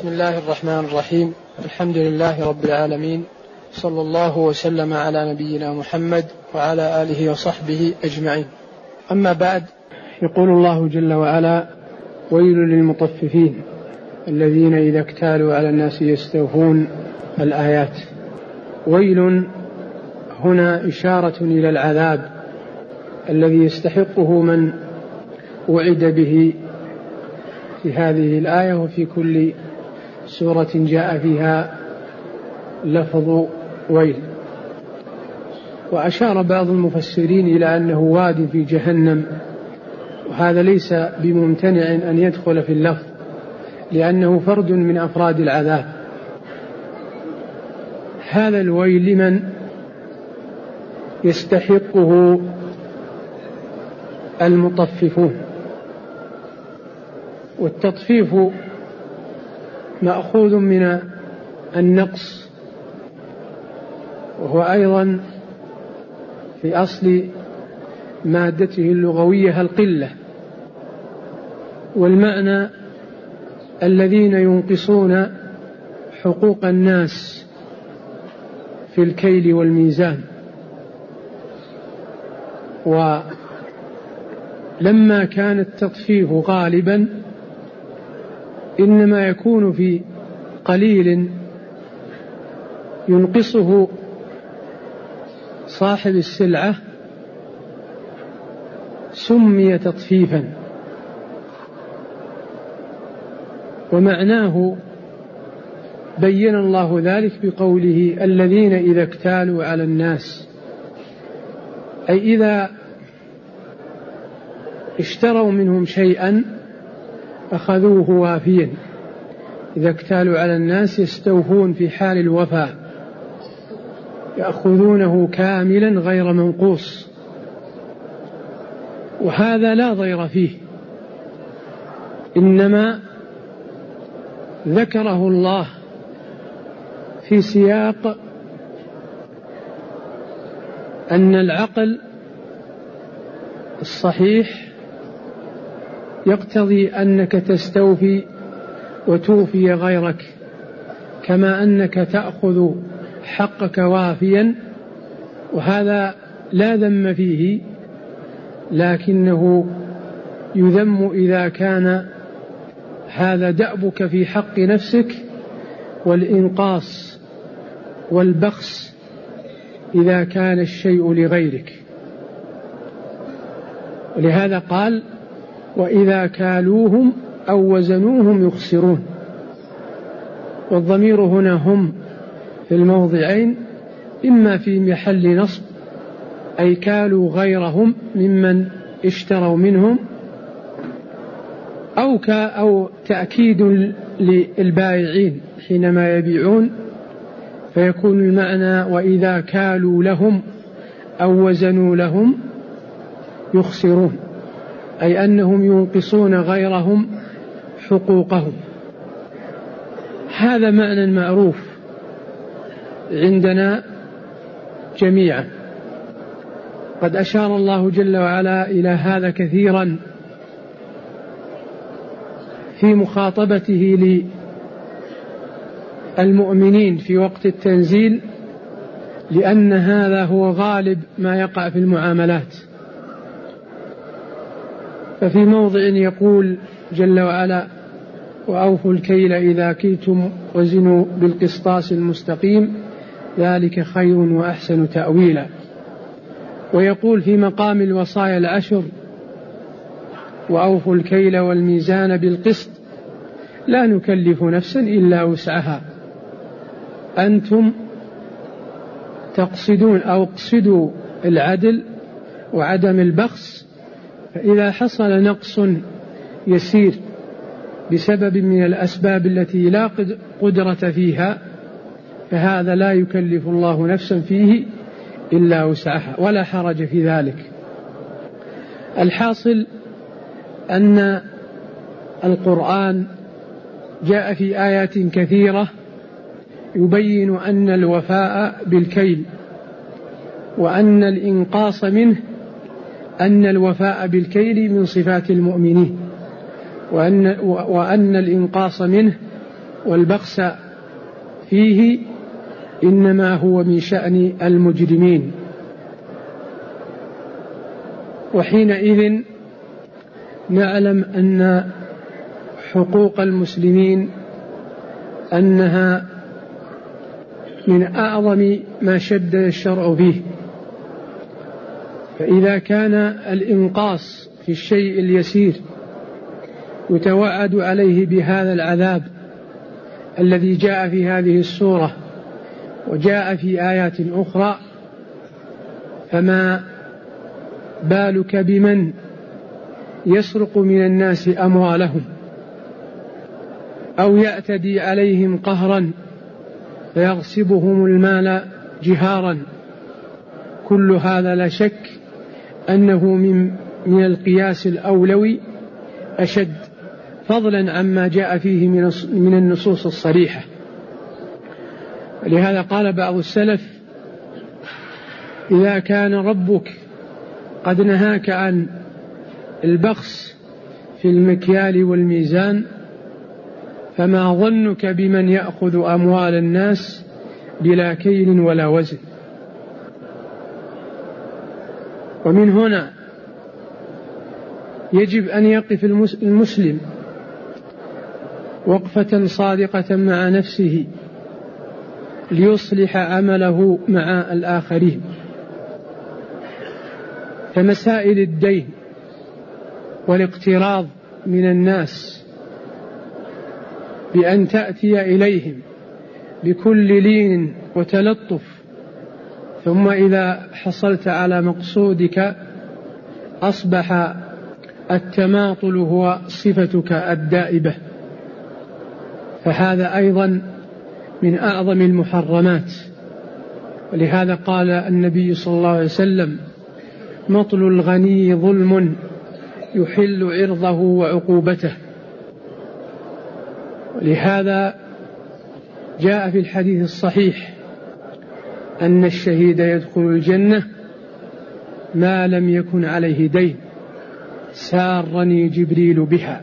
بسم الله الرحمن الرحيم. الحمد لله رب العالمين، صلى الله وسلم على نبينا محمد وعلى آله وصحبه أجمعين. أما بعد، يقول الله جل وعلا: ويل للمطففين الذين إذا اكتالوا على الناس يستوفون. الآيات. ويل هنا إشارة إلى العذاب الذي يستحقه من وعد به في هذه الآية وفي كل سورة جاء فيها لفظ ويل. وأشار بعض المفسرين إلى أنه واد في جهنم، وهذا ليس بممتنع أن يدخل في اللفظ لأنه فرد من أفراد العذاب. هذا الويل لمن يستحقه المطففون. والتطفيف مأخوذ من النقص، وهو أيضا في أصل مادته اللغوية القلة، والمعنى الذين ينقصون حقوق الناس في الكيل والميزان. ولما كان التطفيف غالبا إنما يكون في قليل ينقصه صاحب السلعة سمي تطفيفا، ومعناه بين الله ذلك بقوله: الذين إذا اكتالوا على الناس، أي إذا اشتروا منهم شيئا أخذوه وافيا. إذا اكتالوا على الناس يستوفون في حال الوفاء، يأخذونه كاملا غير منقوص، وهذا لا ضير فيه، إنما ذكره الله في سياق أن العقل الصحيح يقتضي أنك تستوفي وتوفي غيرك، كما أنك تأخذ حقك وافيا، وهذا لا ذم فيه، لكنه يذم إذا كان هذا دأبك في حق نفسك، والإنقاص والبخس إذا كان الشيء لغيرك. ولهذا قال: وإذا كالوهم أو وزنوهم يخسرون. والضمير هنا هم في الموضعين إما في محل نصب، أي كالوا غيرهم ممن اشتروا منهم، أو تأكيد للبائعين حينما يبيعون، فيكون المعنى: وإذا كالوا لهم أو وزنوا لهم يخسرون، أي أنهم ينقصون غيرهم حقوقهم. هذا معنى معروف عندنا جميعا، قد أشار الله جل وعلا إلى هذا كثيرا في مخاطبته للمؤمنين في وقت التنزيل، لأن هذا هو غالب ما يقع في المعاملات. ففي موضع يقول جل وعلا: وأوفوا الكيل إذا كلتم وزنوا بالقسطاس المستقيم ذلك خير وأحسن تأويلا. ويقول في مقام الوصايا العشر: وأوفوا الكيل والميزان بالقسط لا نكلف نفسا إلا وسعها أنتم تقصدون أو اقصدوا العدل وعدم البخس. فإذا حصل نقص يسير بسبب من الأسباب التي لا قدرة فيها، فهذا لا يكلف الله نفسا فيه إلا وسعها، ولا حرج في ذلك. الحاصل أن القرآن جاء في آيات كثيرة يبين أن الوفاء بالكيل، وأن الإنقاص منه، أن الوفاء بالكيل من صفات المؤمنين، وأن الإنقاص منه والبخس فيه إنما هو من شأن المجرمين. وحينئذ نعلم أن حقوق المسلمين أنها من أعظم ما شدد الشرع فيه. فإذا كان الإنقاص في الشيء اليسير يتوعد عليه بهذا العذاب الذي جاء في هذه السورة وجاء في آيات أخرى، فما بالك بمن يسرق من الناس أموالهم أو يعتدي عليهم قهرا فيغصبهم المال جهارا؟ كل هذا لا شك أنه من القياس الأولوي أشد، فضلا عما جاء فيه من النصوص الصريحة. لهذا قال بعض السلف: إذا كان ربك قد نهاك عن البخس في المكيال والميزان فما ظنك بمن يأخذ أموال الناس بلا كيل ولا وزن؟ ومن هنا يجب أن يقف المسلم وقفة صادقة مع نفسه ليصلح عمله مع الآخرين. فمسائل الدين والاقتراض من الناس بأن تأتي إليهم بكل لين وتلطف، ثم إذا حصلت على مقصودك أصبح التماطل هو صفتك الدائبة، فهذا أيضا من أعظم المحرمات. ولهذا قال النبي صلى الله عليه وسلم: مطل الغني ظلم يحل عرضه وعقوبته. ولهذا جاء في الحديث الصحيح أن الشهيد يدخل الجنة ما لم يكن عليه دين سارني جبريل بها.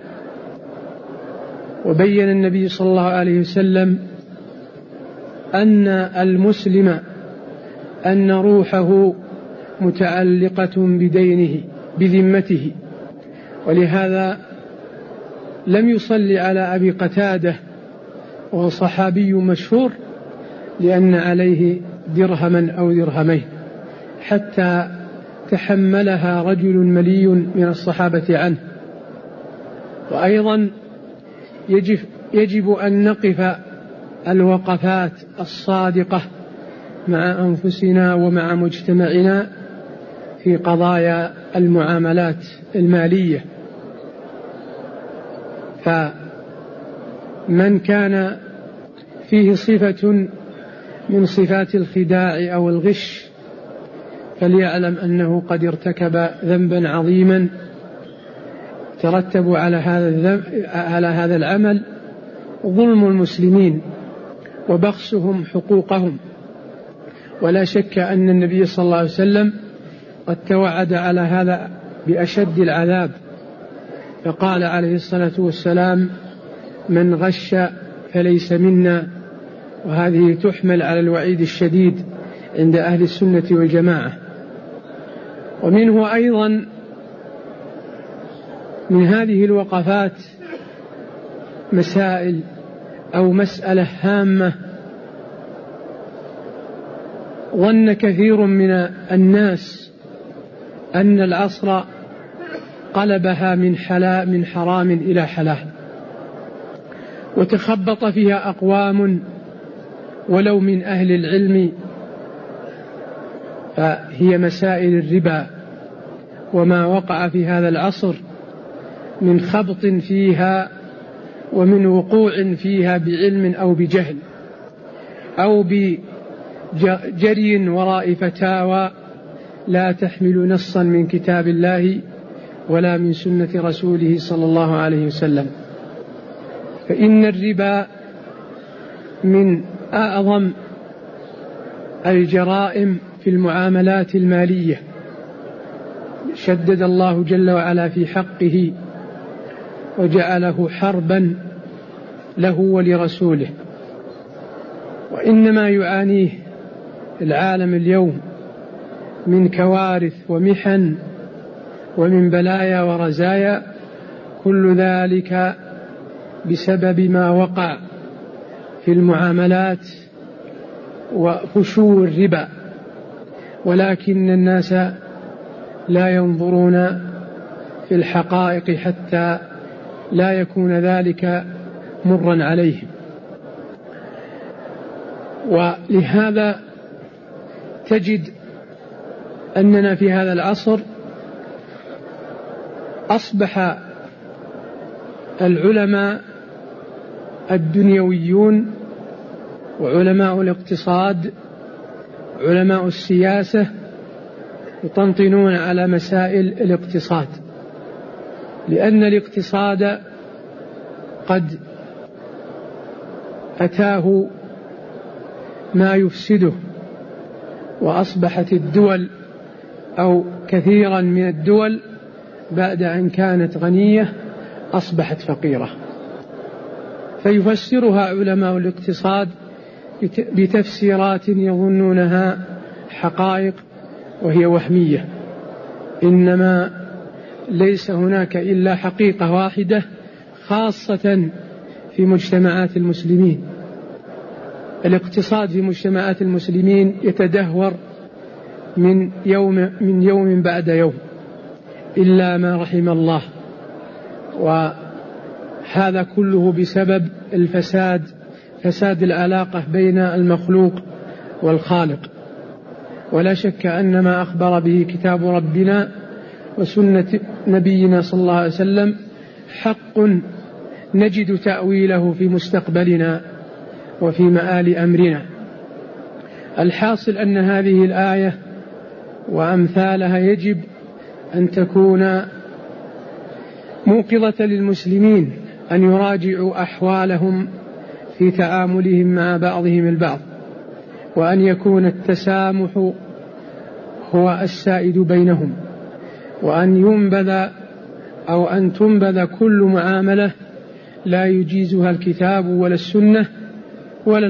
وبين النبي صلى الله عليه وسلم أن المسلم أن روحه متعلقة بدينه بذمته، ولهذا لم يصلي على أبي قتادة وهو صحابي مشهور لأن عليه درهما أو درهمين حتى تحملها رجل ملي من الصحابة عنه. وأيضا يجب أن نقف الوقفات الصادقة مع أنفسنا ومع مجتمعنا في قضايا المعاملات المالية. فمن كان فيه صفة من صفات الخداع أو الغش فليعلم أنه قد ارتكب ذنبا عظيما ترتب على هذا العمل ظلم المسلمين وبخسهم حقوقهم. ولا شك أن النبي صلى الله عليه وسلم قد توعد على هذا بأشد العذاب، فقال عليه الصلاة والسلام: من غش فليس منا. وهذه تحمل على الوعيد الشديد عند أهل السنة والجماعة. ومنه أيضا من هذه الوقفات مسائل أو مسألة هامة ظن كثير من الناس أن العصر قلبها من حرام إلى حلال، وتخبط فيها أقوام ولو من أهل العلم، فهي مسائل الربا وما وقع في هذا العصر من خبط فيها ومن وقوع فيها بعلم أو بجهل أو بجري وراء فتاوى لا تحمل نصا من كتاب الله ولا من سنة رسوله صلى الله عليه وسلم. فإن الربا من أعظم الجرائم في المعاملات المالية، شدد الله جل وعلا في حقه وجعله حربا له ولرسوله. وإنما يعانيه العالم اليوم من كوارث ومحن ومن بلايا ورزايا، كل ذلك بسبب ما وقع في المعاملات وفشو الربا، ولكن الناس لا ينظرون في الحقائق حتى لا يكون ذلك مرا عليهم. ولهذا تجد أننا في هذا العصر أصبح العلماء الدنيويون وعلماء الاقتصاد علماء السياسة يطنطنون على مسائل الاقتصاد، لأن الاقتصاد قد أتاه ما يفسده، وأصبحت الدول أو كثيرا من الدول بعد أن كانت غنية أصبحت فقيرة، فيفسرها علماء الاقتصاد بتفسيرات يظنونها حقائق وهي وهمية، إنما ليس هناك إلا حقيقة واحدة خاصة في مجتمعات المسلمين. الاقتصاد في مجتمعات المسلمين يتدهور من يوم بعد يوم إلا ما رحم الله، وهذا كله بسبب فساد العلاقة بين المخلوق والخالق. ولا شك أن ما أخبر به كتاب ربنا وسنة نبينا صلى الله عليه وسلم حق نجد تأويله في مستقبلنا وفي مآل أمرنا. الحاصل أن هذه الآية وأمثالها يجب أن تكون موقظة للمسلمين أن يراجعوا أحوالهم في تعاملهم مع بعضهم البعض، وأن يكون التسامح هو السائد بينهم، وأن تنبذ كل معاملة لا يجيزها الكتاب ولا السنة ولا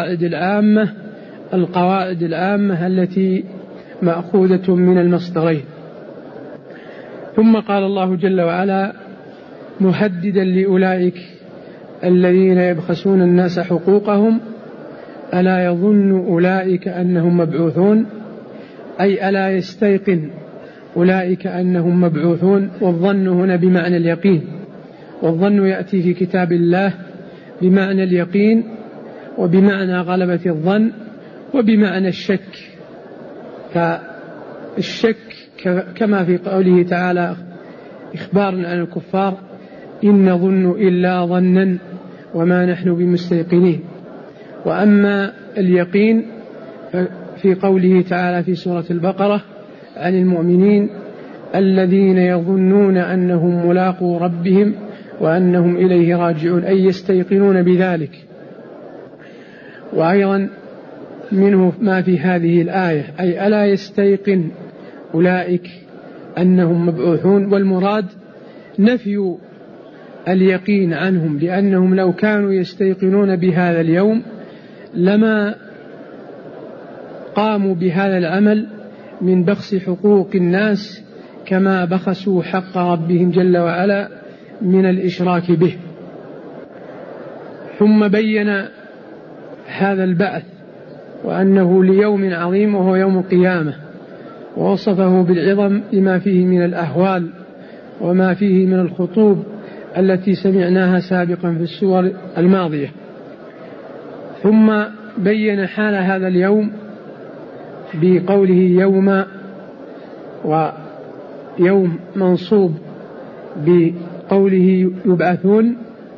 القواعد العامة التي مأخوذة من المصدرين. ثم قال الله جل وعلا مهددا لأولئك الذين يبخسون الناس حقوقهم ألا يظن أولئك أنهم مبعوثون، أي ألا يستيقن أولئك أنهم مبعوثون. والظن هنا بمعنى اليقين، والظن يأتي في كتاب الله بمعنى اليقين وبمعنى غلبة الظن وبمعنى الشك. فالشك كما في قوله تعالى إخبارا عن الكفار إن نظن إلا ظنا وما نحن بمستيقنين. وأما اليقين في قوله تعالى في سورة البقرة عن المؤمنين الذين يظنون أنهم ملاقو ربهم وأنهم إليه راجعون، أي يستيقنون بذلك. وأيضا منه ما في هذه الآية أي ألا يستيقن أولئك أنهم مبعوثون، والمراد نفي اليقين عنهم، لأنهم لو كانوا يستيقنون بهذا اليوم لما قاموا بهذا العمل من بخس حقوق الناس كما بخسوا حق ربهم جل وعلا من الإشراك به. ثم بين هذا البعث وأنه ليوم عظيم وهو يوم القيامة، ووصفه بالعظم لما فيه من الأهوال وما فيه من الخطوب التي سمعناها سابقا في السور الماضية. ثم بين حال هذا اليوم بقوله يوم، ويوم منصوب بقوله يبعثون،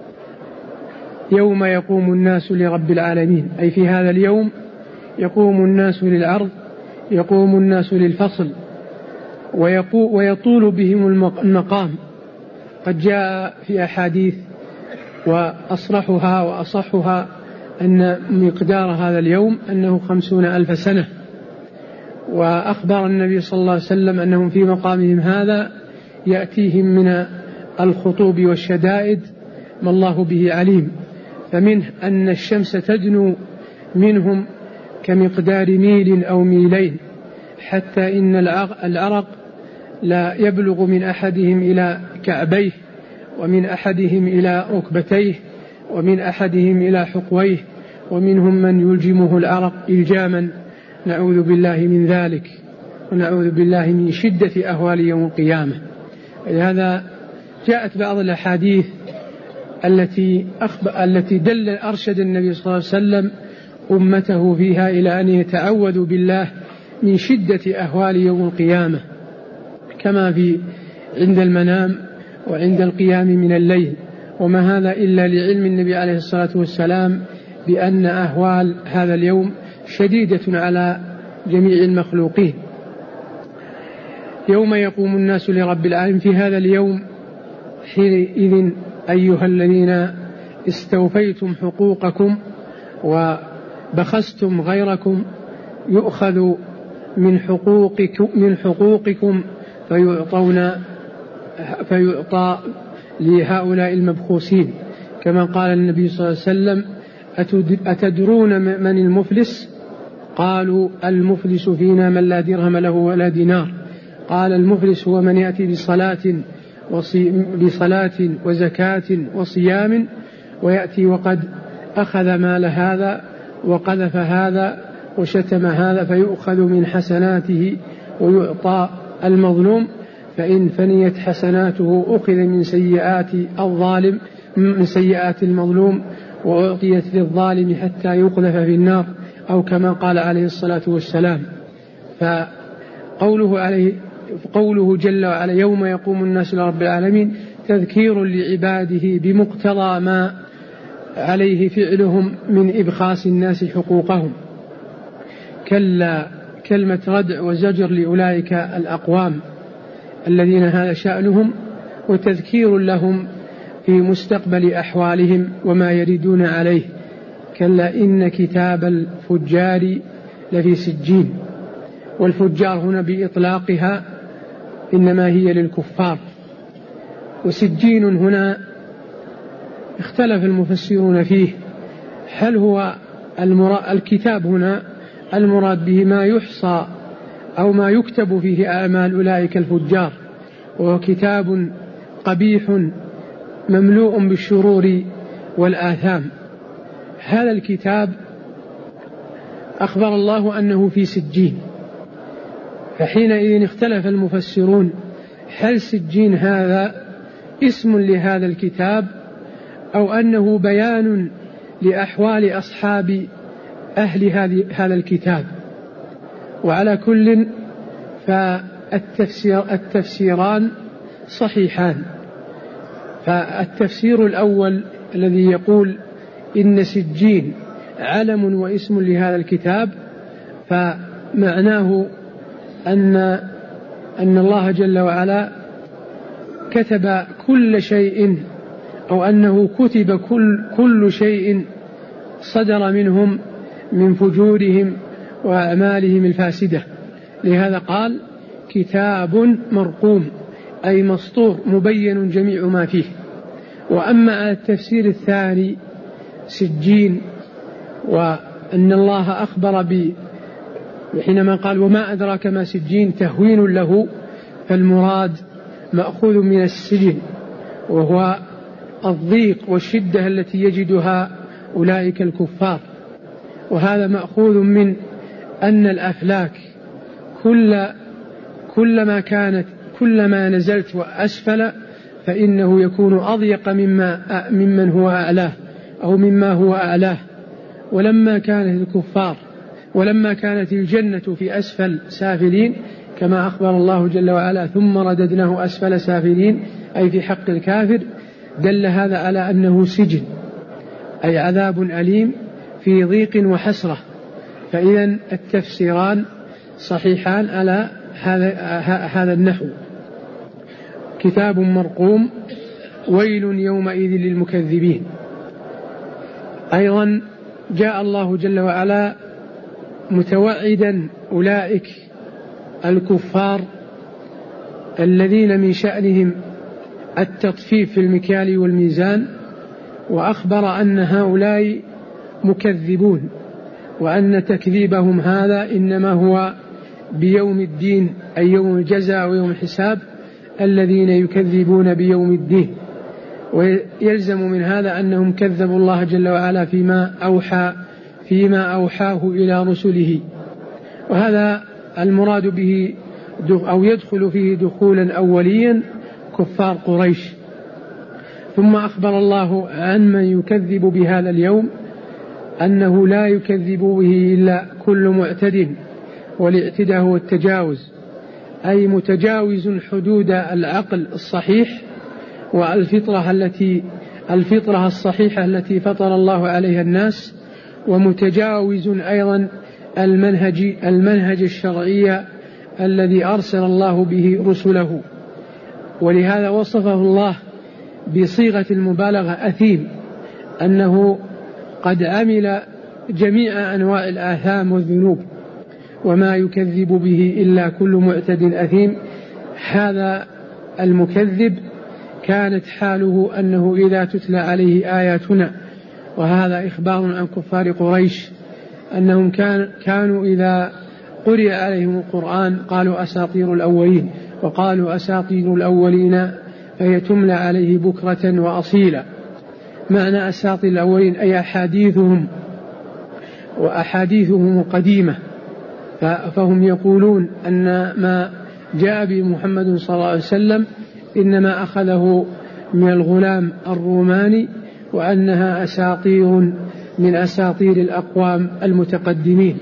يوم يقوم الناس لرب العالمين، أي في هذا اليوم يقوم الناس للعرض، يقوم الناس للفصل، ويطول بهم المقام. قد جاء في أحاديث وأصرحها وأصحها أن مقدار هذا اليوم أنه 50,000 سنة. وأخبر النبي صلى الله عليه وسلم أنهم في مقامهم هذا يأتيهم من الخطوب والشدائد ما الله به عليم، فمنه أن الشمس تدنو منهم كمقدار ميل أو ميلين، حتى إن العرق لا يبلغ من أحدهم إلى كعبيه، ومن أحدهم إلى ركبتيه، ومن أحدهم إلى حقويه، ومنهم من يلجمه العرق إلجاما، نعوذ بالله من ذلك، ونعوذ بالله من شدة أهوال يوم القيامة. لهذا جاءت بعض الأحاديث التي أرشد النبي صلى الله عليه وسلم أمته فيها إلى أن يتعوذوا بالله من شدة أهوال يوم القيامة، كما في عند المنام وعند القيام من الليل. وما هذا إلا لعلم النبي عليه الصلاة والسلام بأن أهوال هذا اليوم شديدة على جميع المخلوقين. يوم يقوم الناس لرب العالمين، في هذا اليوم حينئذ أيها الذين استوفيتم حقوقكم وبخستم غيركم يؤخذ من حقوقكم فيعطى لهؤلاء للمبخوسين، كما قال النبي صلى الله عليه وسلم: أتدرون من المفلس؟ قالوا: المفلس فينا من لا درهم له ولا دينار. قال: المفلس هو من يأتي بصلاة وزكاة وصيام، ويأتي وقد أخذ مال هذا وقذف هذا وشتم هذا، فيؤخذ من حسناته ويعطى المظلوم، فإن فنيت حسناته أخذ من سيئات الظالم، من سيئات المظلوم، وأعطيت للظالم حتى يقذف في النار، أو كما قال عليه الصلاة والسلام. فقوله جل وعلا: يوم يقوم الناس لرب العالمين، تذكير لعباده بمقتضى ما عليه فعلهم من إبخاس الناس حقوقهم. كلا، كلمة ردع وزجر لأولئك الأقوام الذين هذا شأنهم، وتذكير لهم في مستقبل أحوالهم وما يريدون عليه. كلا إن كتاب الفجار لفي سجين. والفجار هنا بإطلاقها إنما هي للكفار، وسجين هنا اختلف المفسرون فيه، هل هو الكتاب هنا المراد به ما يحصى أو ما يكتب فيه أعمال أولئك الفجار، وهو كتاب قبيح مملوء بالشرور والآثام. هذا الكتاب أخبر الله أنه في سجين، فحينئذ اختلف المفسرون هل سجين هذا اسم لهذا الكتاب أو أنه بيان لأحوال أصحاب أهل هذا الكتاب. وعلى كل فالتفسيران صحيحان. فالتفسير الأول الذي يقول إن سجين علم واسم لهذا الكتاب، فمعناه أن الله جل وعلا كتب كل شيء، أو أنه كتب كل شيء صدر منهم من فجورهم وأعمالهم الفاسدة. لهذا قال كتاب مرقوم، أي مسطور مبين جميع ما فيه. وأما على التفسير الثاني سجين، وأن الله أخبر حينما قال وما أدراك ما سجين تهوين له، فالمراد مأخوذ من السجن، وهو الضيق والشدة التي يجدها أولئك الكفار. وهذا مأخوذ من أن الأفلاك كلما نزلت وأسفل فإنه يكون أضيق ممن هو أعلاه أو مما هو أعلاه. ولما كانت الجنة في أسفل سافلين، كما أخبر الله جل وعلا ثم رددناه أسفل سافلين، أي في حق الكافر، دل هذا على أنه سجن، أي عذاب أليم في ضيق وحسرة. فإذا التفسيران صحيحان على هذا النحو. كتاب مرقوم ويل يومئذ للمكذبين. أيضا جاء الله جل وعلا متوعدا أولئك الكفار الذين من شأنهم التطفيف في المكيال والميزان، وأخبر أن هؤلاء مكذبون، وأن تكذيبهم هذا إنما هو بيوم الدين، أي يوم الجزاء ويوم الحساب، الذين يكذبون بيوم الدين. ويلزم من هذا أنهم كذبوا الله جل وعلا فيما أوحاه إلى رسله، وهذا المراد به أو يدخل فيه دخولا أوليا كفار قريش. ثم أخبر الله عن من يكذب بهذا اليوم أنه لا يكذب به إلا كل معتد، والاعتداء هو التجاوز، أي متجاوز حدود العقل الصحيح والفطرة الصحيحة التي فطر الله عليها الناس، ومتجاوز أيضا المنهج الشرعي الذي أرسل الله به رسله. ولهذا وصفه الله بصيغة المبالغة أثيم، أنه قد عمل جميع أنواع الآثام والذنوب، وما يكذب به إلا كل معتد أثيم. هذا المكذب كانت حاله أنه إذا تتلى عليه آياتنا، وهذا إخبار عن كفار قريش أنهم كانوا إذا قرئ عليهم القرآن قالوا أساطير الأولين، وقالوا أساطير الأولين فهي تملى عليه بكرة وأصيلا. معنى أساطير الأولين أي أحاديثهم، وأحاديثهم قديمة، فهم يقولون أن ما جاء به محمد صلى الله عليه وسلم إنما أخذه من الغلام الروماني، وأنها أساطير من أساطير الأقوام المتقدمين.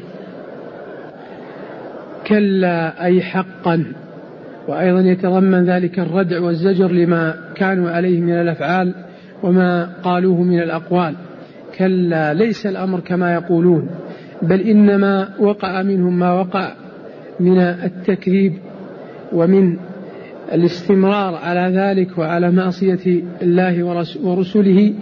كلا أي حقا، وأيضا يتضمن ذلك الردع والزجر لما كانوا عليه من الأفعال وما قالوه من الأقوال. كلا ليس الأمر كما يقولون، بل إنما وقع منهم ما وقع من التكذيب ومن الاستمرار على ذلك وعلى معصية الله ورسله،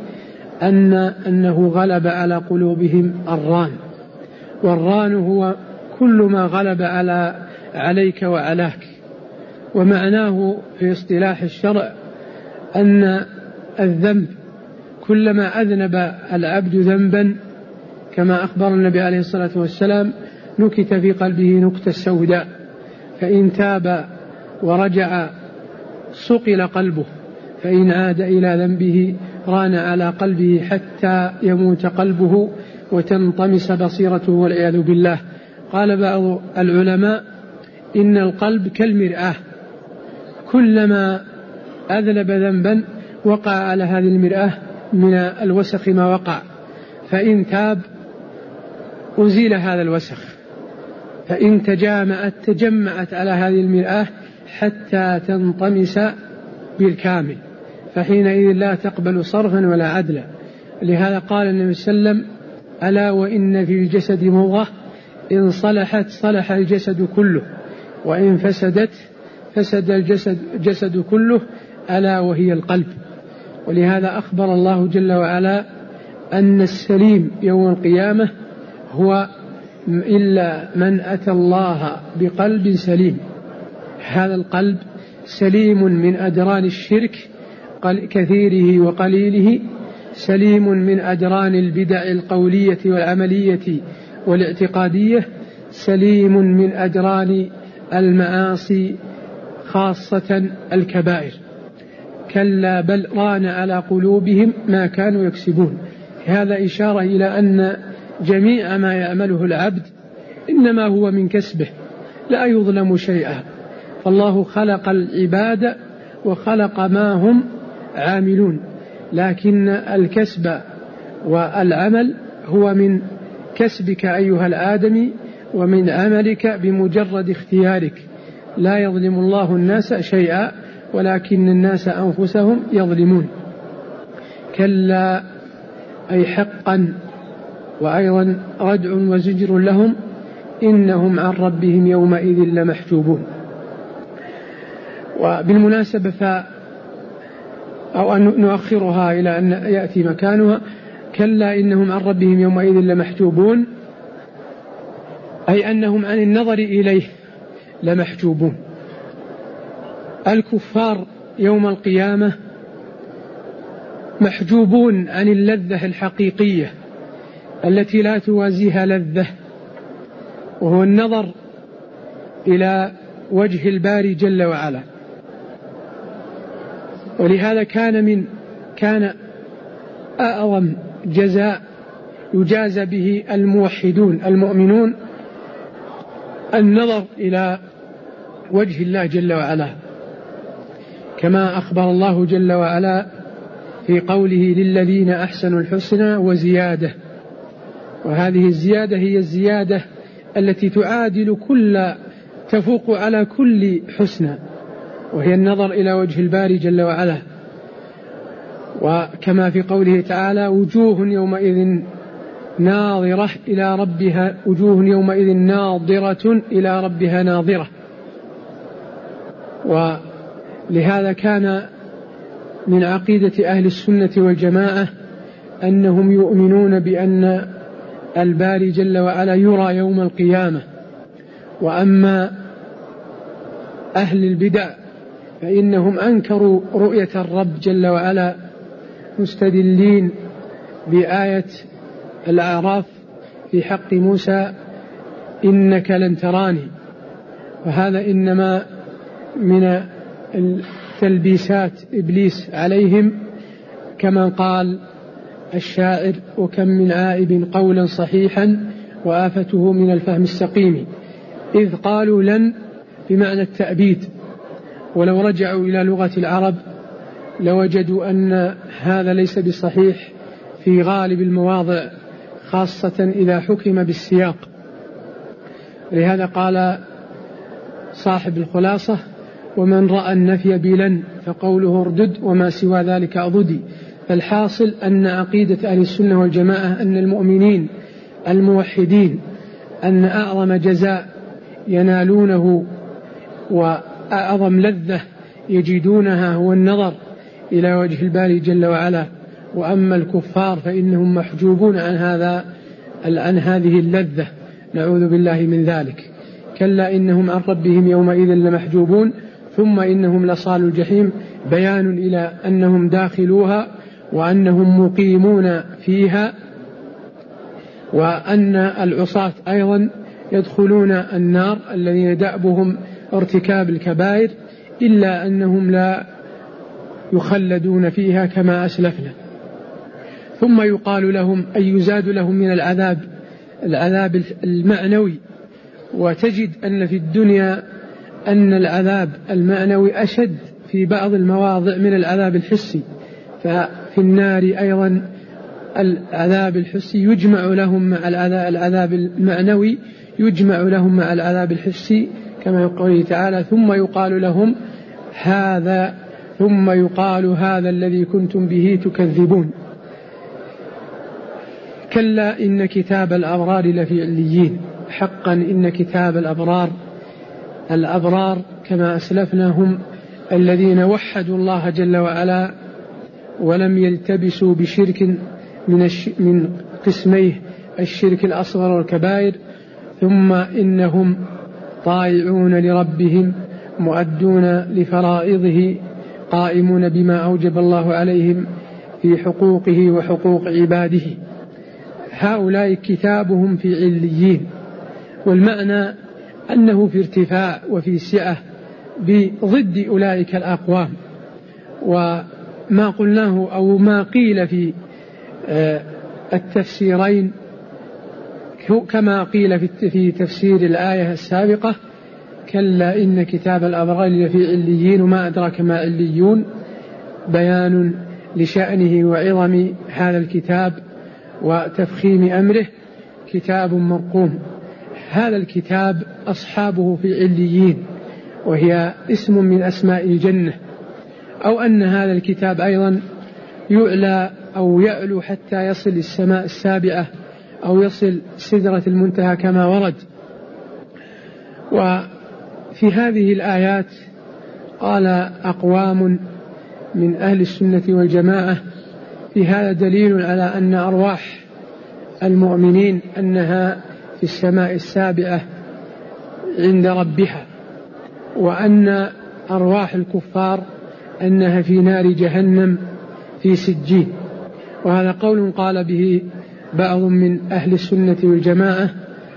أنه غلب على قلوبهم الران. والران هو كل ما غلب عليك وعلاك. ومعناه في اصطلاح الشرع أن الذنب كلما أذنب العبد ذنبا، كما أخبر النبي عليه الصلاة والسلام، نكت في قلبه نكتة سوداء، فإن تاب ورجع صقل قلبه، فإن عاد إلى ذنبه ران على قلبه حتى يموت قلبه وتنطمس بصيرته والعياذ بالله. قال بعض العلماء إن القلب كالمرآة، كلما أذنب ذنبا وقع على هذه المرآة من الوسخ ما وقع، فإن تاب أزيل هذا الوسخ، فإن تجمعت على هذه المرآة حتى تنطمس بالكامل، فحينئذ لا تقبل صرفا ولا عدلا. لهذا قال النبي صلى الله عليه وسلم: ألا وإن في الجسد مضغة إن صلحت صلح الجسد كله، وإن فسدت فسد الجسد كله، ألا وهي القلب. ولهذا أخبر الله جل وعلا أن السليم يوم القيامة هو إلا من أتى الله بقلب سليم. هذا القلب سليم من أدران الشرك كثيره وقليله، سليم من أدران البدع القولية والعملية والاعتقادية، سليم من أدران المعاصي خاصة الكبائر. كلا بل ران على قلوبهم ما كانوا يكسبون. هذا إشارة إلى أن جميع ما يعمله العبد إنما هو من كسبه، لا يظلم شيئا. فالله خلق العباد وخلق ما هم عاملون، لكن الكسب والعمل هو من كسبك أيها الآدمي ومن عملك بمجرد اختيارك. لا يظلم الله الناس شيئا ولكن الناس أنفسهم يظلمون. كلا أي حقا، وأيضا ردع وزجر لهم، إنهم عن ربهم يومئذ لمحجوبون. وبالمناسبة أو أن نؤخرها إلى أن يأتي مكانها: كلا إنهم عن ربهم يومئذ لمحجوبون، أي أنهم عن النظر إليه لمحجوبون. الكفار يوم القيامة محجوبون عن اللذة الحقيقية التي لا توازيها لذة، وهو النظر إلى وجه الباري جل وعلا. ولهذا كان أعظم جزاء يجازى به الموحدون المؤمنون النظر إلى وجه الله جل وعلا، كما أخبر الله جل وعلا في قوله للذين أحسنوا الحسنى وزيادة. وهذه الزيادة هي الزيادة التي تفوق على كل حسنى، وهي النظر إلى وجه الباري جل وعلا. وكما في قوله تعالى وجوه يومئذ ناظرة إلى ربها، وجوه يومئذ ناظرة إلى ربها ناظرة. ولهذا كان من عقيدة أهل السنة والجماعة أنهم يؤمنون بأن الباري جل وعلا يرى يوم القيامة. وأما أهل البدع فإنهم أنكروا رؤية الرب جل وعلا مستدلين بآية الأعراف في حق موسى إنك لن تراني. وهذا إنما من تلبيسات إبليس عليهم، كما قال الشاعر وكم من عائب قولا صحيحا وآفته من الفهم السقيم، إذ قالوا لن بمعنى التأبيد. ولو رجعوا إلى لغة العرب لوجدوا أن هذا ليس بصحيح في غالب المواضع، خاصة إذا حكم بالسياق. لهذا قال صاحب الخلاصة ومن رأى النفي بلن فقوله اردد وما سوى ذلك أضدي. فالحاصل أن عقيدة أهل السنة والجماعة أن المؤمنين الموحدين أن أعظم جزاء ينالونه وأعظم لذة يجدونها هو النظر إلى وجه الباري جل وعلا. وأما الكفار فإنهم محجوبون عن هذه اللذة، نعوذ بالله من ذلك. كلا إنهم عن ربهم يومئذ لمحجوبون ثم إنهم لصالوا الجحيم، بيان إلى أنهم داخلوها وأنهم مقيمون فيها، وأن العصاة أيضا يدخلون النار الذين دأبهم ارتكاب الكبائر، إلا أنهم لا يخلدون فيها كما أسلفنا. ثم يقال لهم أي يزاد لهم من العذاب المعنوي. وتجد أن في الدنيا أن العذاب المعنوي أشد في بعض المواضع من العذاب الحسي، ففي النار أيضا العذاب الحسي يجمع لهم مع العذاب المعنوي يجمع لهم مع العذاب الحسي، كما يقول تعالى ثم يقال لهم هذا الذي كنتم به تكذبون. كلا إن كتاب الأبرار لفي عليين. حقا إن كتاب الأبرار كما أسلفنا هم الذين وحدوا الله جل وعلا ولم يلتبسوا بشرك من قسميه الشرك الأصغر والكبائر، ثم إنهم طائعون لربهم مؤدون لفرائضه قائمون بما أوجب الله عليهم في حقوقه وحقوق عباده. هؤلاء كتابهم في عليين، والمعنى أنه في ارتفاع وفي سعة بضد أولئك الأقوام. وما قلناه أو ما قيل في التفسيرين كما قيل في تفسير الآية السابقة كلا إن كتاب الأبرار لفي عليين وما أدراك ما عليون، بيان لشأنه وعظم هذا الكتاب وتفخيم أمره. كتاب مرقوم، هذا الكتاب أصحابه في عليين، وهي اسم من أسماء الجنة. أو أن هذا الكتاب أيضا يعلى أو يعلو حتى يصل السماء السابعة أو يصل سدرة المنتهى كما ورد. وفي هذه الآيات قال أقوام من أهل السنة والجماعة في هذا دليل على أن أرواح المؤمنين أنها في السماء السابعة عند ربها، وأن أرواح الكفار أنها في نار جهنم في سجين. وهذا قول قال به بعض من أهل السنة والجماعة.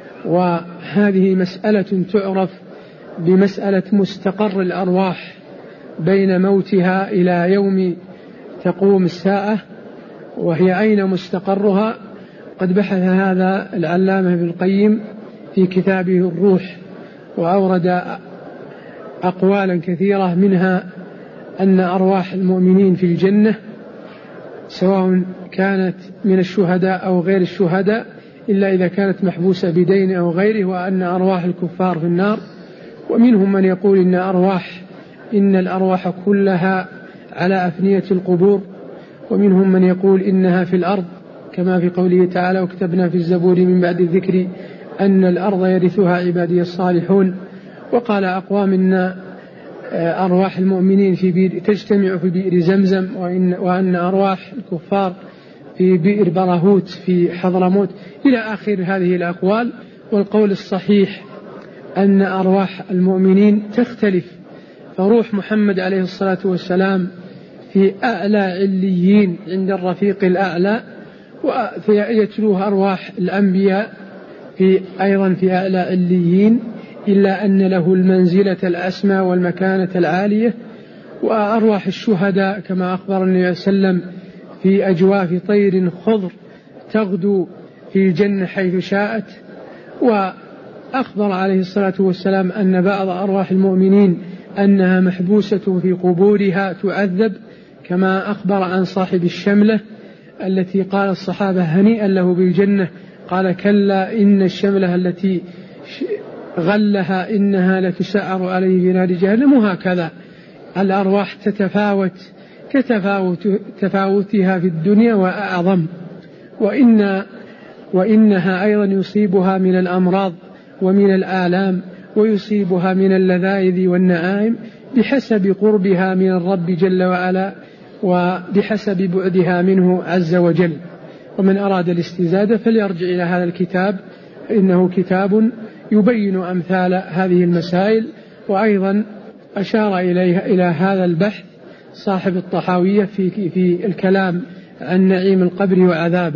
وهذه مسألة تعرف بمسألة مستقر الأرواح بين موتها إلى يوم تقوم الساعة، وهي أين مستقرها. قد بحث هذا العلامة ابن القيم في كتابه الروح، وأورد أقوالا كثيرة، منها أن أرواح المؤمنين في الجنة سواء كانت من الشهداء أو غير الشهداء إلا إذا كانت محبوسة بدين أو غيره، وأن أرواح الكفار في النار. ومنهم من يقول إن الأرواح كلها على أفنية القبور، ومنهم من يقول إنها في الأرض، كما في قوله تعالى: وكتبنا في الزبور من بعد الذكر أن الأرض يرثها عبادي الصالحون. وقال أقوام إن أرواح المؤمنين تجتمع في بئر زمزم، وأن أرواح الكفار في بئر برهوت في حضرموت، إلى آخر هذه الأقوال. والقول الصحيح أن أرواح المؤمنين تختلف، فروح محمد عليه الصلاة والسلام في أعلى عليين عند الرفيق الأعلى، ويتلوها أرواح الأنبياء أيضا في أعلى عليين، إلا أن له المنزلة الأسمى والمكانة العالية. وأرواح الشهداء كما أخبر النبي صلى الله عليه وسلم في أجواف طير خضر تغدو في الجنة حيث شاءت. وأخبر عليه الصلاة والسلام أن بعض أرواح المؤمنين أنها محبوسة في قبورها تعذب، كما أخبر عن صاحب الشملة التي قال الصحابة: هنيئا له بالجنة. قال: كلا، إن الشملة التي غلها إنها لتسعر عليه في نار جهنم. وهكذا الأرواح تتفاوت تفاوتها في الدنيا وأعظم. وإنها أيضا يصيبها من الأمراض ومن الآلام، ويصيبها من اللذائذ والنعائم بحسب قربها من الرب جل وعلا، وبحسب بعدها منه عز وجل. ومن أراد الاستزادة فليرجع إلى هذا الكتاب، إنه كتاب يبين أمثال هذه المسائل. وأيضا أشار إلى هذا البحث صاحب الطحاوية في الكلام عن نعيم القبر وعذابه.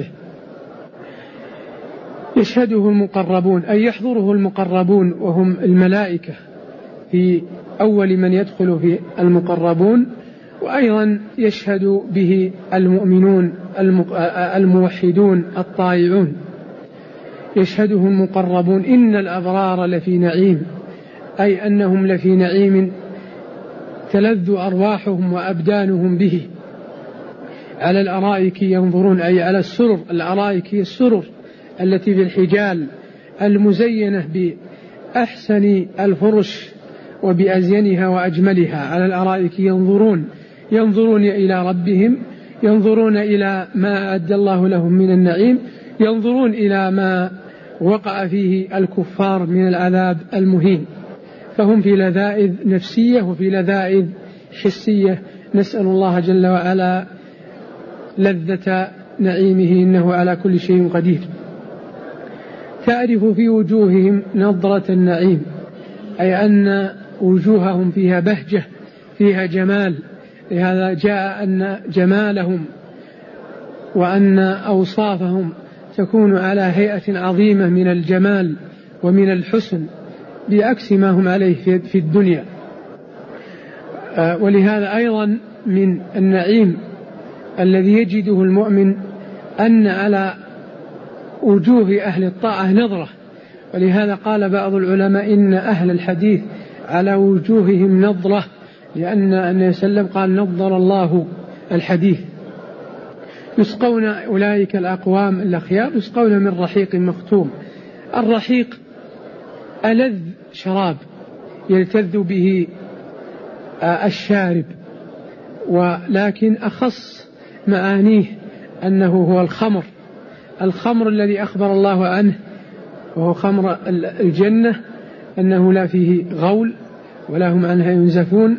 يشهده المقربون، أي يحضره المقربون وهم الملائكة، في أول من يدخل في المقربون. وأيضا يشهد به المؤمنون الموحدون الطائعون. يشهده المقربون: إن الأبرار لفي نعيم، أي أنهم لفي نعيم تلذ أرواحهم وأبدانهم به، على الأرائك ينظرون، أي على السرر. الأرائك هي السرر التي بالحجال المزينة بأحسن الفرش وبأزينها وأجملها. على الأرائك ينظرون إلى ربهم، ينظرون إلى ما أعد الله لهم من النعيم، ينظرون إلى ما وقع فيه الكفار من العذاب المهين. فهم في لذائذ نفسية وفي لذائذ حسية. نسأل الله جل وعلا لذة نعيمه، إنه على كل شيء قدير. تعرف في وجوههم نضرة النعيم، أي أن وجوههم فيها بهجة، فيها جمال. لهذا جاء أن جمالهم وأن أوصافهم تكون على هيئة عظيمة من الجمال ومن الحسن، بعكس ما هم عليه في الدنيا. ولهذا أيضا من النعيم الذي يجده المؤمن أن على وجوه أهل الطاعة نظرة. ولهذا قال بعض العلماء إن أهل الحديث على وجوههم نظرة، لأن النبي صلى الله عليه وسلم قال: نظر الله الحديث. يسقون أولئك الأقوام الأخيار يسقون من رحيق مختوم. الرحيق ألذ شراب يلتذ به الشارب، ولكن أخص معانيه أنه هو الخمر الذي أخبر الله عنه، وهو خمر الجنة، أنه لا فيه غول ولا هم عنها ينزفون،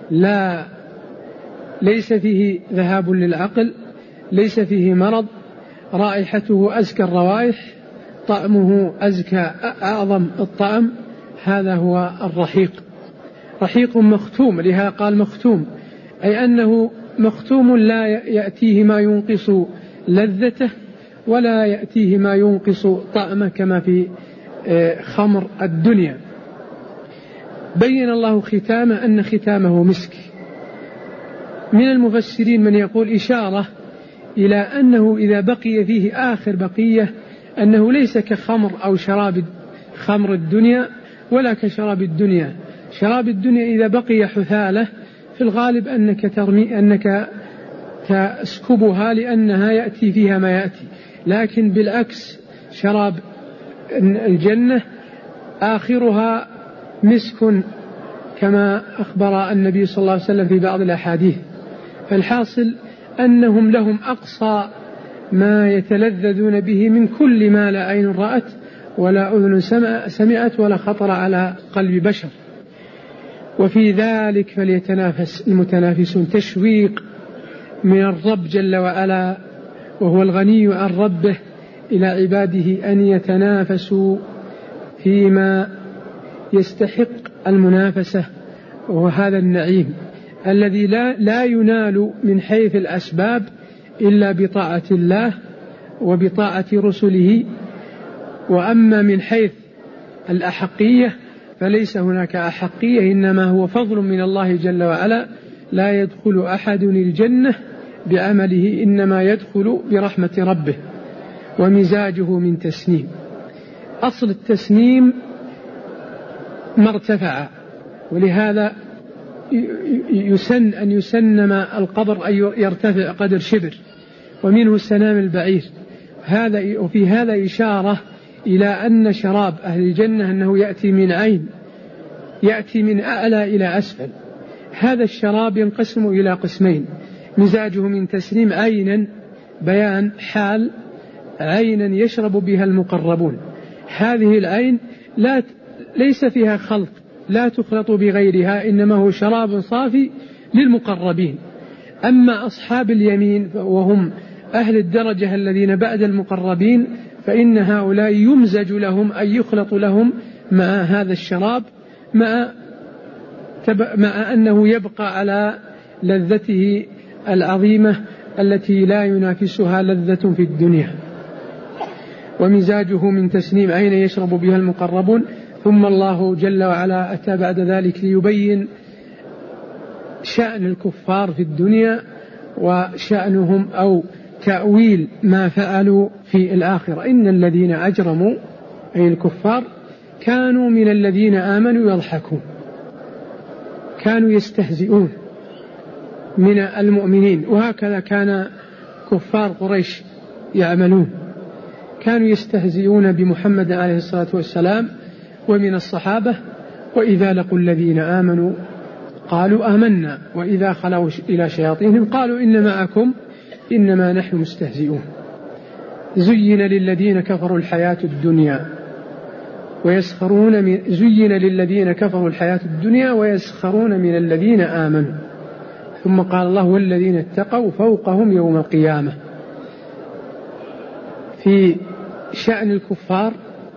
ليس فيه ذهاب للعقل، ليس فيه مرض، رائحته أزكى الروائح، طعمه أزكى أعظم الطعم. هذا هو الرحيق. رحيق مختوم، لهذا قال مختوم، أي أنه مختوم لا يأتيه ما ينقص لذته ولا يأتيه ما ينقص طعمه كما في خمر الدنيا. بين الله ختامه أن ختامه مسك. من المفسرين من يقول إشارة إلى أنه إذا بقي فيه آخر بقية أنه ليس كخمر أو شراب خمر الدنيا ولا كشراب الدنيا. شراب الدنيا إذا بقي حثالة في الغالب أنك تسكبها لأنها يأتي فيها ما يأتي، لكن بالعكس شراب الجنة آخرها مسك كما أخبر النبي صلى الله عليه وسلم في بعض الأحاديث. فالحاصل أنهم لهم أقصى ما يتلذذون به من كل ما لا عين رأت ولا أذن سمعت ولا خطر على قلب بشر. وفي ذلك فليتنافس المتنافسون. تشويق من الرب جل وعلا وهو الغني عن ربه إلى عباده أن يتنافسوا فيما يستحق المنافسة، وهذا النعيم الذي لا ينال من حيث الأسباب إلا بطاعة الله وبطاعة رسله. وأما من حيث الأحقية فليس هناك أحقية، إنما هو فضل من الله جل وعلا. لا يدخل أحد الجنة بعمله، إنما يدخل برحمة ربه. ومزاجه من تسنيم. أصل التسنيم ما ارتفع، ولهذا يسن أن يسنم القبر أن يرتفع قدر شبر، ومنه السنام البعير. وفي هذا إشارة إلى أن شراب أهل الجنة أنه يأتي من عين، يأتي من أعلى إلى أسفل. هذا الشراب ينقسم إلى قسمين: مزاجه من تسنيم، عينا بيان حال، عينا يشرب بها المقربون. هذه العين ليس فيها خلط، لا تخلط بغيرها، إنما هو شراب صافي للمقربين. أما أصحاب اليمين وهم أهل الدرجة الذين بعد المقربين فإن هؤلاء يمزج لهم أي يخلط لهم مع هذا الشراب مع أنه يبقى على لذته العظيمة التي لا ينافسها لذة في الدنيا. ومزاجه من تسنيم، عين يشرب بها المقربون. ثم الله جل وعلا أتى بعد ذلك ليبين شأن الكفار في الدنيا وشأنهم أو تأويل ما فعلوا في الآخرة. إن الذين أجرموا أي الكفار كانوا من الذين آمنوا يضحكون، كانوا يستهزئون من المؤمنين، وهكذا كان كفار قريش يعملون. كانوا يستهزئون بمحمد عليه الصلاة والسلام ومن الصحابة، وإذا لقوا الذين آمنوا قالوا آمنا وإذا خلوا إلى شياطينهم قالوا إن معكم إنما نحن مستهزئون. زين للذين كفروا الحياة الدنيا ويسخرون من الذين آمنوا. ثم قال الله والذين اتقوا فوقهم يوم القيامة. في شأن الكفار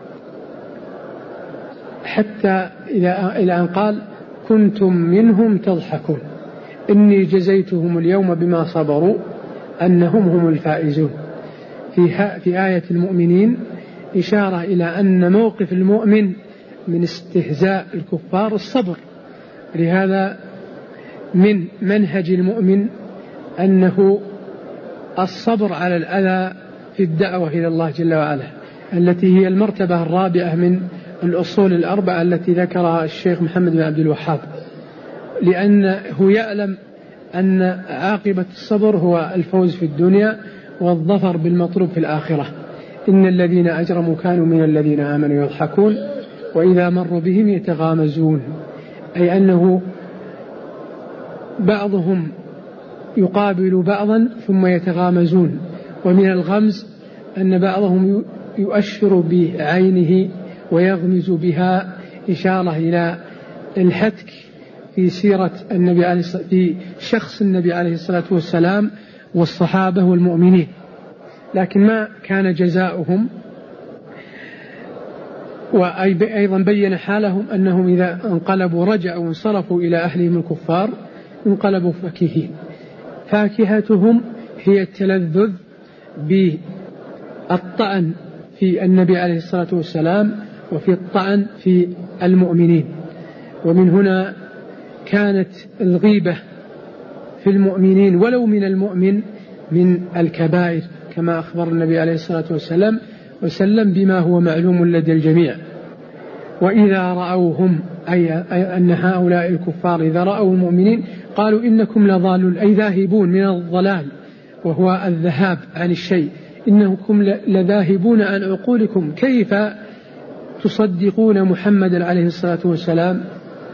حتى إلى أن قال كنتم منهم تضحكون إني جزيتهم اليوم بما صبروا أنهم هم الفائزون. في آية المؤمنين إشارة إلى أن موقف المؤمن من استهزاء الكفار الصبر. لهذا من منهج المؤمن أنه الصبر على الأذى في الدعوة إلى الله جل وعلا، التي هي المرتبة الرابعة من الأصول الأربعة التي ذكرها الشيخ محمد بن عبد الوهاب، لأنه يعلم أن عاقبة الصبر هو الفوز في الدنيا والظفر بالمطلوب في الآخرة. إن الذين أجرموا كانوا من الذين آمنوا يضحكون وإذا مروا بهم يتغامزون، أي أنه بعضهم يقابل بعضا ثم يتغامزون. ومن الغمز أن بعضهم يؤشر بعينه ويغمز بها، إشارة إلى الهتك في سيرة النبي في شخص النبي عليه الصلاة والسلام والصحابة والمؤمنين. لكن ما كان جزاؤهم. وأيضا بين حالهم أنهم إذا انقلبوا رجعوا وانصرفوا إلى أهلهم الكفار انقلبوا فكهين. فاكهتهم هي التلذذ بالطعن في النبي عليه الصلاة والسلام وفي الطعن في المؤمنين. ومن هنا كانت الغيبة في المؤمنين ولو من المؤمن من الكبائر، كما أخبر النبي عليه الصلاة والسلام بما هو معلوم لدى الجميع. وإذا رأوهم أي أن هؤلاء الكفار إذا رأوا المؤمنين قالوا إنكم لضالون، أي ذاهبون من الضلال وهو الذهاب عن الشيء، إنكم لذاهبون عن عقولكم، كيف تصدقون محمد عليه الصلاة والسلام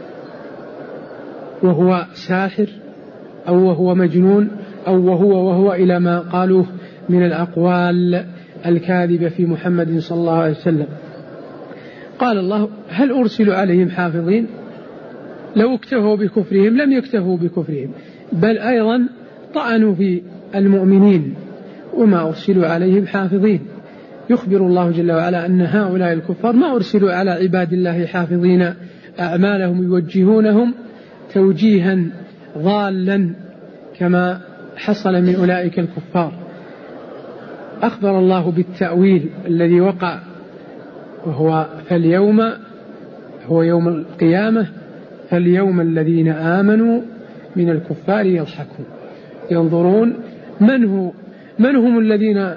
وهو ساحر أو وهو مجنون أو وهو إلى ما قالوه من الأقوال الكاذبة في محمد صلى الله عليه وسلم. قال الله: هل أرسلوا عليهم حافظين؟ لو اكتفوا بكفرهم لم يكتفوا بكفرهم، بل أيضا طعنوا في المؤمنين وما أرسلوا عليهم حافظين. يخبر الله جل وعلا أن هؤلاء الكفار ما أرسلوا على عباد الله حافظين أعمالهم يوجهونهم توجيها ضالا كما حصل من أولئك الكفار. أخبر الله بالتأويل الذي وقع، وهو فاليوم هو يوم القيامة، فاليوم الذين آمنوا من الكفار يضحكون ينظرون من هم الذين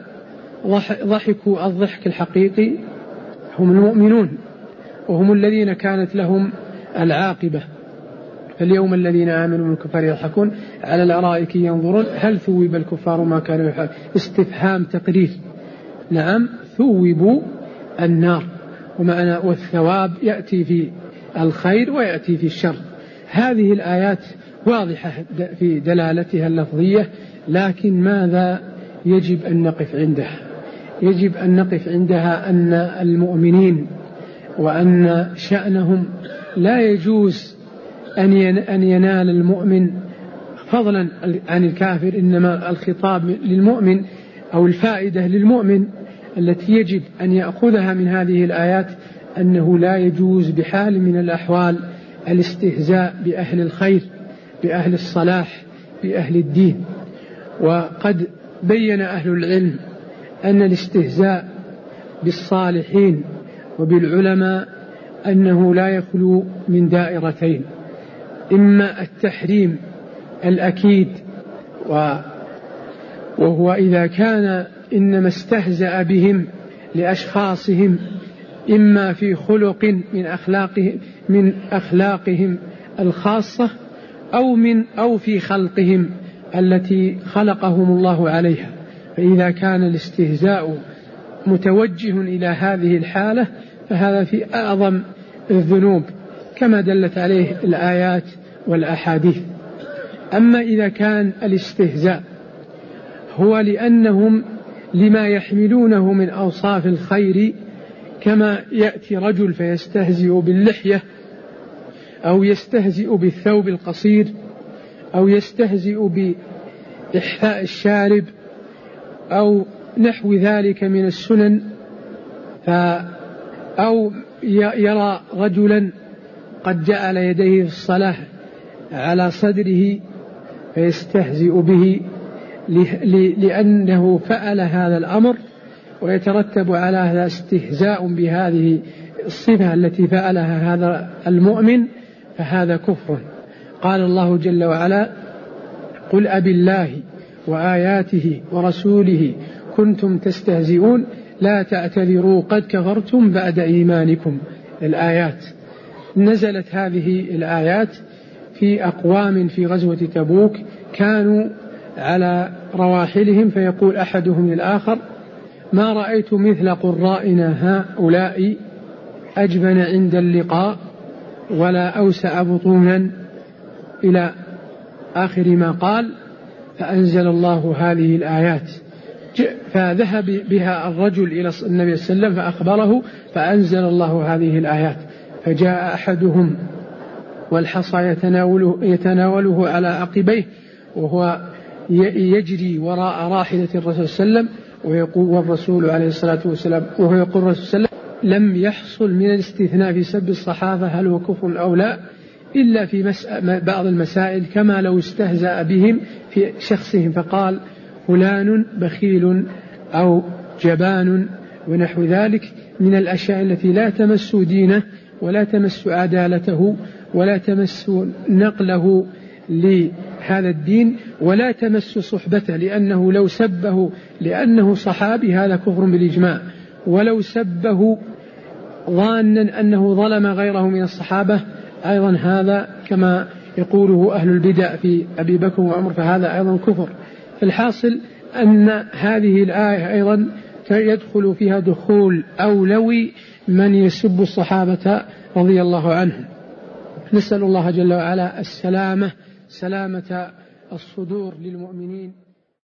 ضحكوا الضحك الحقيقي؟ هم المؤمنون، وهم الذين كانت لهم العاقبة. فاليوم الذين آمنوا من الكفار يضحكون على الأرائك ينظرون هل ثوب الكفار ما كانوا يفعلون؟ استفهام تقرير. نعم، ثوبوا النار، ومعنى والثواب يأتي في الخير ويأتي في الشر. هذه الآيات واضحة في دلالتها اللفظية، لكن ماذا يجب أن نقف عندها؟ يجب أن نقف عندها أن المؤمنين وأن شأنهم لا يجوز أن ينال المؤمن فضلا عن الكافر، إنما الخطاب للمؤمن أو الفائدة للمؤمن التي يجب أن يأخذها من هذه الآيات أنه لا يجوز بحال من الأحوال الاستهزاء بأهل الخير، بأهل الصلاح، بأهل الدين. وقد بين أهل العلم أن الاستهزاء بالصالحين وبالعلماء أنه لا يخلو من دائرتين: إما التحريم الأكيد وهو إذا كان إنما استهزأ بهم لأشخاصهم، إما في خلق من أخلاقهم الخاصة أو في خلقهم التي خلقهم الله عليها. فإذا كان الاستهزاء متوجه إلى هذه الحالة فهذا في أعظم الذنوب كما دلت عليه الآيات والأحاديث. أما إذا كان الاستهزاء هو لأنهم لما يحملونه من أوصاف الخير، كما يأتي رجل فيستهزئ باللحية أو يستهزئ بالثوب القصير أو يستهزئ بإحفاء الشارب أو نحو ذلك من السنن، أو يرى رجلا قد جعل يديه في الصلاة على صدره فيستهزئ به لأنه فعل هذا الأمر، ويترتب على هذا استهزاء بهذه الصفة التي فعلها هذا المؤمن، فهذا كفر. قال الله جل وعلا: قل أبالله وآياته ورسوله كنتم تستهزئون لا تعتذروا قد كفرتم بعد إيمانكم. الآيات نزلت هذه الآيات في أقوام في غزوة تبوك كانوا على رواحلهم فيقول أحدهم للآخر: ما رأيت مثل قرائنا هؤلاء أجبن عند اللقاء ولا أوسع بطونا، إلى آخر ما قال. فأنزل الله هذه الآيات، فذهب بها الرجل إلى النبي صلى الله عليه وسلم فأخبره، فأنزل الله هذه الآيات. فجاء أحدهم والحصى يتناوله على عقبيه وهو يجري وراء راحلة الرسول صلى الله عليه وسلم، والرسول عليه الصلاة والسلام وهو يقول الرسول صلى الله عليه وسلم: لم يحصل من الاستثناء في سب الصحابة هل هو كفر أو لا إلا في بعض المسائل، كما لو استهزأ بهم في شخصهم فقال فلان بخيل أو جبان ونحو ذلك من الأشياء التي لا تمس دينه ولا تمس عدالته ولا تمس نقله لهذا الدين ولا تمس صحبته، لأنه لو سبه لأنه صحابي هذا كفر بالإجماع، ولو سبه ظانا أنه ظلم غيره من الصحابة أيضا هذا كما يقوله أهل البدع في أبي بكر وعمر فهذا أيضا كفر. فالحاصل أن هذه الآية أيضا يدخل فيها دخول أولوي من يسب الصحابة رضي الله عنهم. نسأل الله جل وعلا السلامة، سلامة الصدور للمؤمنين.